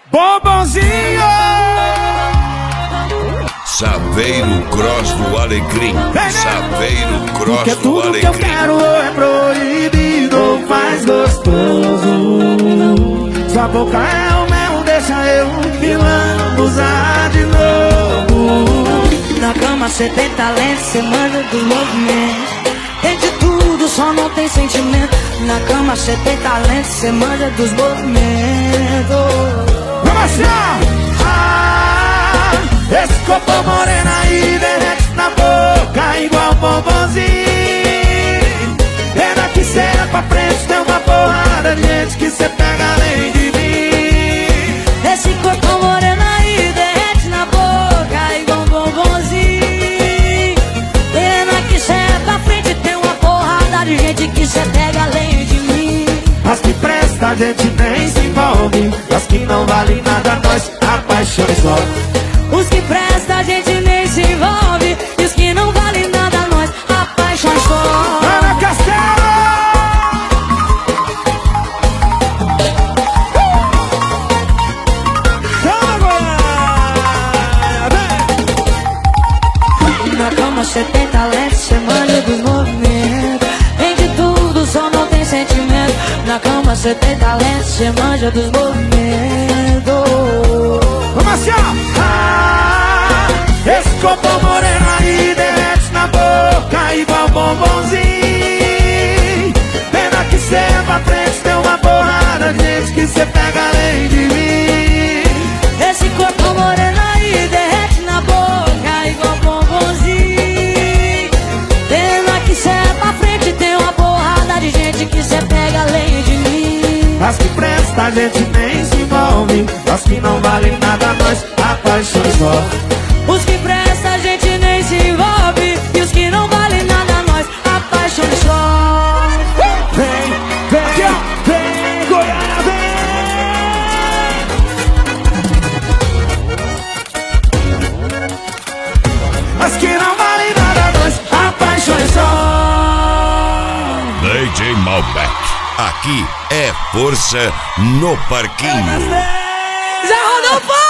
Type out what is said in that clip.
Bombonzinho! Saveiro Cross do Alecrim. Saveiro Cross Porque do tudo que eu Alecrim. quero é proibido, faz gostoso. Sua boca é o mel, deixa eu me lambuzar de novo. Na cama cê tem talento, cê manda do movimento. Tem de tudo, só não tem sentimento. Na cama cê tem talento, cê manja dos movimentos. Vamos achar! Esse corpo moreno aí derrete na boca igual bombonzinho. Pena que cê é pra frente, tem uma porrada de gente que cê pega além de mim. Esse corpo moreno aí derrete na boca igual bombonzinho. Pena que cê é pra frente, tem uma porrada de gente que cê pega além de mim. As que presta a gente nem se envolve, as que não valem nada nós apaixonamos só. Os que prestam a gente nem se envolve, e os que não valem nada nós apaixonamos só. Ana Castelo! Na cama cê tem talento, cê manja dos movimentos. Tem de tudo, só não tem sentimento. Na cama cê tem talento, cê manja dos movimentos. Vamos assim, esse corpo moreno aí derrete na boca igual bombonzinho. Pena que cê é pra frente, tem uma porrada de gente que cê pega além de mim. Esse corpo moreno aí derrete na boca igual bombonzinho. Pena que cê é pra frente, tem uma porrada de gente que cê pega além de mim. As que presta a gente nem se envolve, as que não valem nada nós apaixonamos só. Os que prestam a gente nem se envolve, e os que não valem nada nós apaixonamos só. Vem, vem, vem, Goiânia, vem! As que não valem nada nós apaixonamos só. DJ Malbec. Aqui é força no parquinho. Já rodou fora!